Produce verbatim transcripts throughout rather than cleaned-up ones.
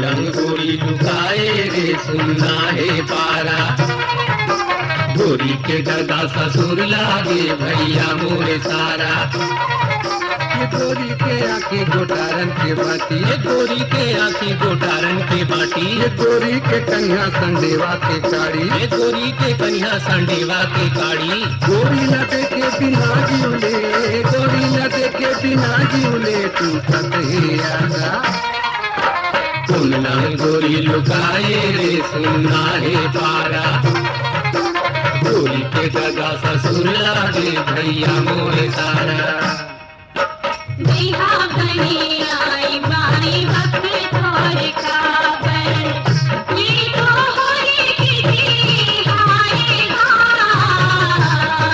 रंग गोरी लुकाए रे सुनना है पारा। गोरी के गदा ससुर लागे भैया मोरे सारा। ये गोरी के आँखी गोटारन के बाटी, ये गोरी के आँखी गोटारन के बाटी। ये गोरी के कन्या संडेवा के काड़ी, ये गोरी के कन्या संडेवा के काड़ी। गोरी न देखे बिना जीवले, गोरी न देखे बिना जीवले टूटत है आशा। सुनना गोरी लुकाए रे सुनना है पारा। गोरी के गदा ससुर लागे भैया मोरे सारा। देहा बनी आई बाई वक्त थोड़े काबर, ये तो होली की थी हाय हाय।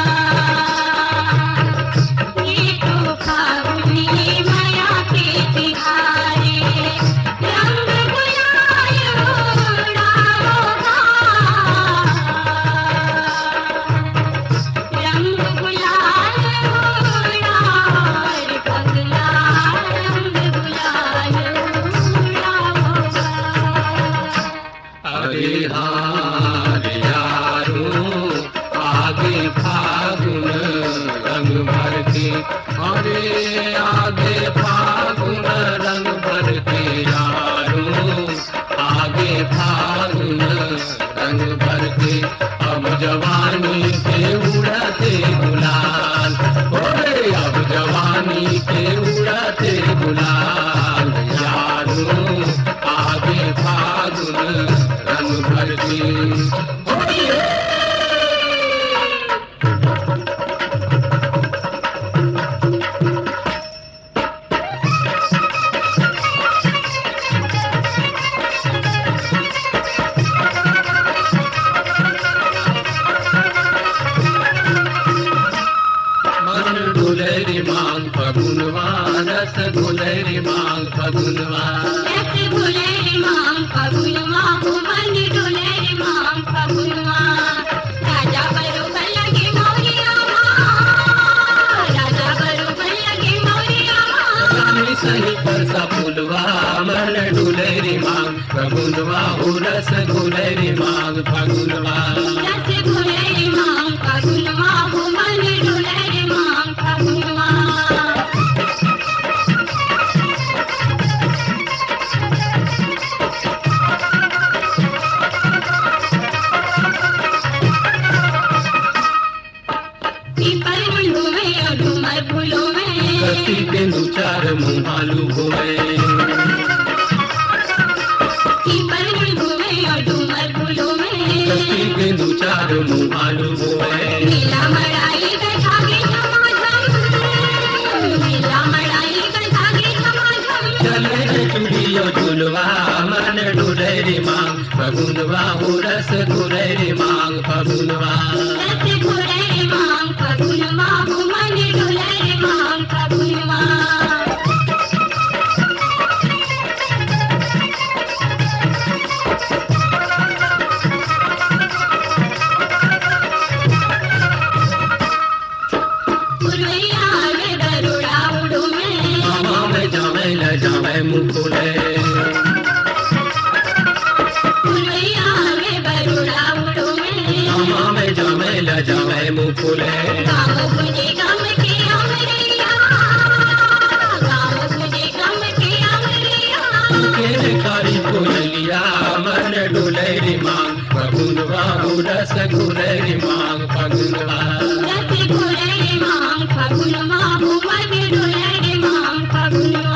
ये तो फागुनी माया के तिहारे, रंग गुलाल उड़ाओगा, रंग गुलाल उड़ाओ पगला, रंग गुलाल उड़ाओगा। अरे हार यारो आगे फागुन रंग भर के। अरे आगे फागुन रंग भर के यारो आगे फागुन रंग भर के। अब जवानी के उड़ते गुलाल, ओए अब जवानी के उड़ते गुलाल यारो आगे फागुन रंग भर के। मन डुलरी मांग फगुनवा रस घुलरी मांग फगुनवा। रस घुलरी मांग फगुनवा, मन डुलरी मांग फगुनवा। राजा बरोबर लगे मौरिया माँ, राजा बरोबर लगे मौरिया माँ। रानी सही पर सा फुलवा मन डुलरी मांग फगुनवा। हो रस घुलरी मांग फगुनवा। रस घुलरी मांग फगुनवा, मन डुलरी मांग फगुनवा। पीपल मुंडू में और डूमर फूलों में, कसी के दो चार मुहालू घूमे। पीपल मुंडू में और डूमर फूलों में, कसी के दो चार मुहालू घूमे। नीला मड़ाई का धागे झमाझम, नीला मड़ाई का धागे झमाझम। चले रे चूड़ियो झुलवा मन डुलरी मांग फगुनवा। हो रस घुलरी मांग फगुनवा। रस घुलरी मांग फगुनवा, मन डुलरी मांग फगुनवा। पुरवैया में गरुड़ा उड़ो में, मामा में जावे ल जावे मुकुले। पुरवैया में गरुड़ा उड़ो में, मामा में जावे ल जावे मुकुले। गाँव गुंजे गम के अमरिया, गाँव गुंजे गम के अमरिया। के कारी कोयलिया मन डुलरी मांग फगुनवा। हो रस घुलरी मांग फगुनवा। रस घुलरी मांग फगुनवा, मन डुलरी मांग फगुनवा।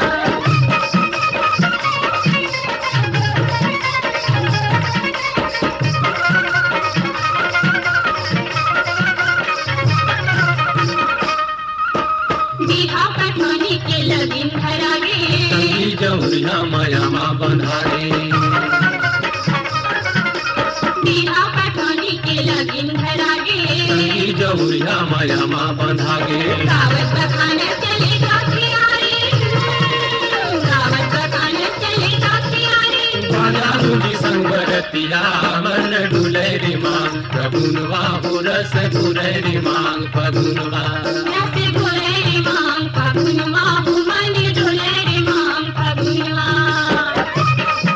बिहा पठानी के लगन धरागे, संगी जौरिया माया माँ बंधारे। बिहा पठानी के लगन धरागे, संगी जौरिया माया माँ बंधागे। गावत बखान चले काठियारे, गावत बखान चले काठियारे। बाजा दूजी संगरतिया मन डुलरी मांग फगुनवा। हो रस घुलरी मांग फगुनवा। रस घुलरी मांग फगुनवा, मन डुलरी मांग फगुनवा।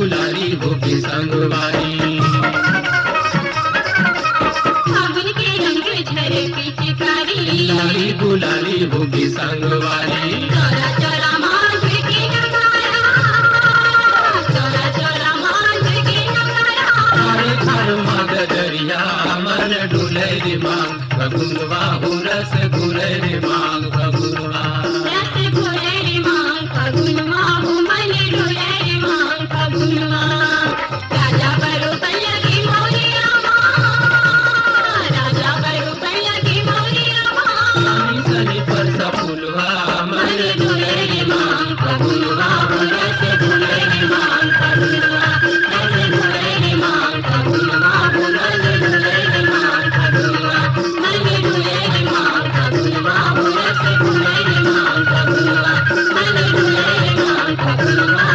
गुलाली होके संगवारी फागुन के रंग झरे पिचकारी लाली गुलाली होके संगवारी चोरा चोरा मांझ के नगारा चोरा चोरा मांझ के नगारा हर घर मग दरिया मन डुले रे मांग फगुनवा हो रस घुले रे मांग फगुनवा रस घुले रे मांग फगुनवा हो मन डुले रे मांग फगुनवा राजा बरो लगी मोरिया मां राजा बरो लगी मोरिया मां सनी सनी पर सफुलवा मन डुले रे मांग फगुनवा हो रस घुले रे मांग फगुनवा रस घुले रे मांग फगुनवा हो रस घुले रे मांग फगुनवा मन डुले रे मांग फगुनवा हो रस घुले रे मांग फगुनवा मन डुले रे मांग फगुनवा